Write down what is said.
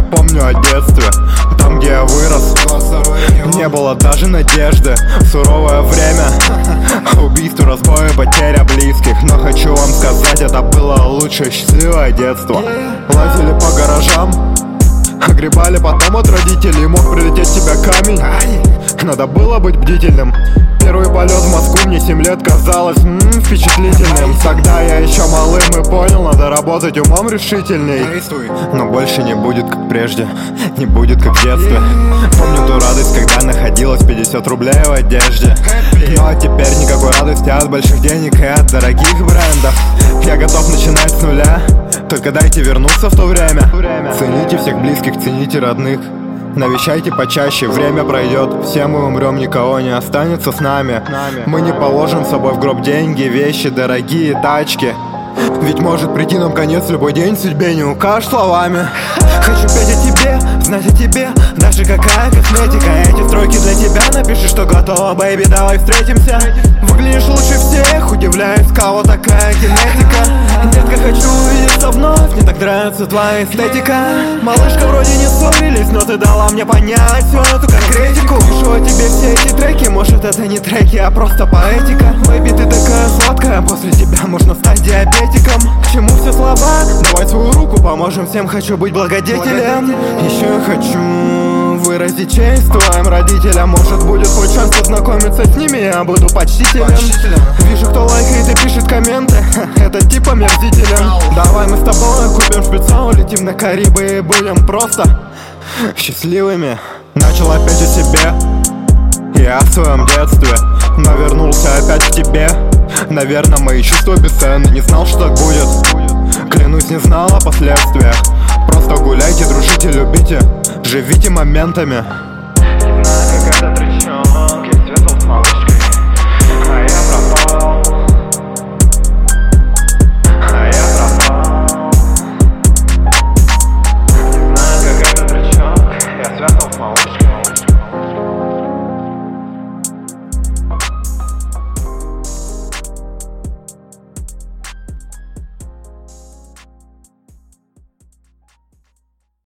помню о детстве, там, где я вырос. Не было даже надежды, суровое время, убийство, разбои, потеря близких. Но хочу вам сказать, это было лучшее счастливое детство. Лазили по гаражам, огребали потом от родителей. Мог прилететь в тебя камень, надо было быть бдительным. Первый полет в Москву мне 7 лет казалось впечатлительным. Тогда я еще малым и понял, надо работать умом решительней. Но больше не будет как прежде, не будет как в детстве. Помню ту радость, когда находилось 50 рублей в одежде. Ну а теперь никакой радости от больших денег и от дорогих брендов. Я готов начинать с нуля, только дайте вернуться в то время. Цените всех близких, цените родных. Навещайте почаще, время пройдет, все мы умрем, никого не останется с нами. Мы не положим с собой в гроб деньги, вещи, дорогие тачки. Ведь может прийти нам конец в любой день, судьбе не укажешь словами. Хочу петь о тебе, знать о тебе, даже какая косметика. Эти строки для тебя, напиши, что готова, бэйби, давай встретимся. Выглядишь лучше всех, удивляюсь, кого такая генетика. Детка, хочу увидеться вновь, мне так нравится твоя эстетика. Малышка, вроде не ссорились, но ты дала мне понять всю эту конкретику. Пишу о тебе все эти треки, может это не треки, а просто поэтика. Бэйби, ты такая сладкая, после тебя можно стать диабетиком. К чему все слова? Давай свою руку, поможем всем, хочу быть благодетелем. Еще я хочу выразить честь твоим родителям. Может будет хоть шанс познакомиться с ними, я буду почтителем. Вижу, кто лайкает и пишет комменты, это типа мерзителен. Давай мы с тобой купим шпица, улетим на Карибы и будем просто счастливыми. Начал опять о себе, я в своем детстве, но вернулся опять к тебе. Наверное, мои чувства бесценны, не знал, что так будет. Клянусь, не знал о последствиях. Просто гуляйте, дружите, любите, живите моментами. Знаю, как это